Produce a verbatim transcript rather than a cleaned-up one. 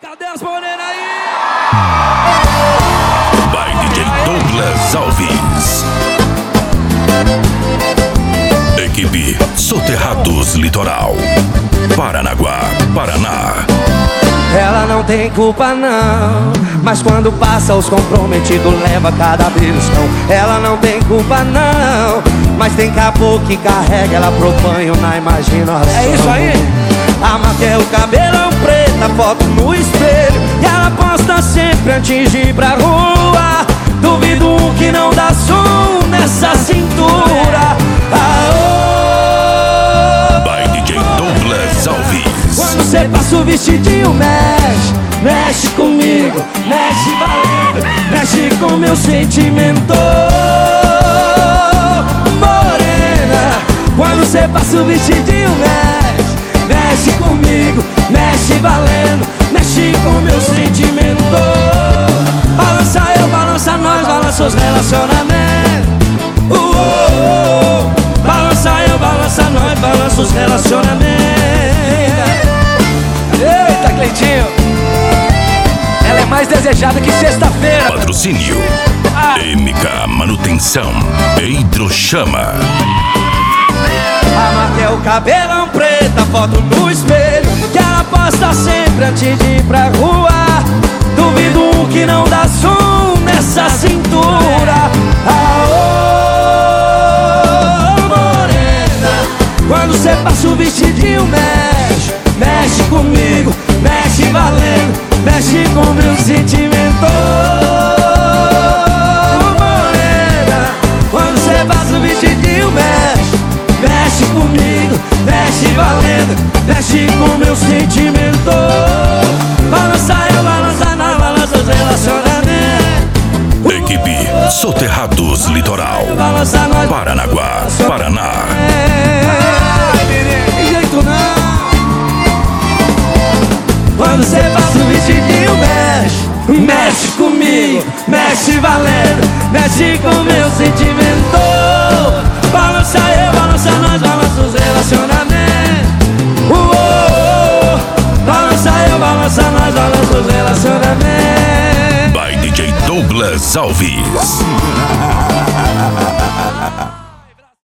Cadê as morenas aí? By D J Douglas Alves. Equipe Soterrados Litoral, Paranaguá, Paraná. Ela não tem culpa não, mas quando passa os comprometidos leva cada beliscão. Ela não tem culpa não, mas tem caboclo que carrega ela pro banho na imaginação. É isso aí. A Maquel, cabelão preto, a foto no espelho, e ela posta sempre antes de ir pra rua. Duvido que não dá som nessa cintura. Aô! By D J Douglas Alves. Quando cê passa o vestidinho, mexe, mexe comigo, mexe valendo, mexe com meu sentimento. Morena, quando cê passa o vestidinho, mexe, mexe comigo, mexe valendo, mexe com meu sentimento. Balança eu, balança nós, balança os relacionamentos. Uh, uh, uh. Balança eu, balança nós, balança os relacionamentos. Eita, Cleitinho, ela é mais desejada que sexta-feira. Patrocínio ah. M K Manutenção e Hidrochama. A Maquel, cabelão preto, a foto no espelho, que ela posta sempre antes de ir pra rua. Duvido que não dá som nessa cintura. Aô, morena, quando cê passa o vestidinho, mexe, mexe comigo, mexe valendo, mexe com meu sentimento. Morena, quando cê passa o vestidinho, mexe, mexe comigo, mexe valendo, mexe com meu sentimento. Balança eu, balança nós, balança os relacionamentos. Equipe Soterrados Litoral, Paranaguá, Paraná. Tem jeito não. Quando cê passa o vestidinho, mexe, mexe comigo, mexe valendo, mexe com meu sentimento. Balança eu, balança nós, balança os relacionamentos. Uh, uh, uh. Balança eu, balança nós, balança os relacionamentos. By D J Douglas Alves.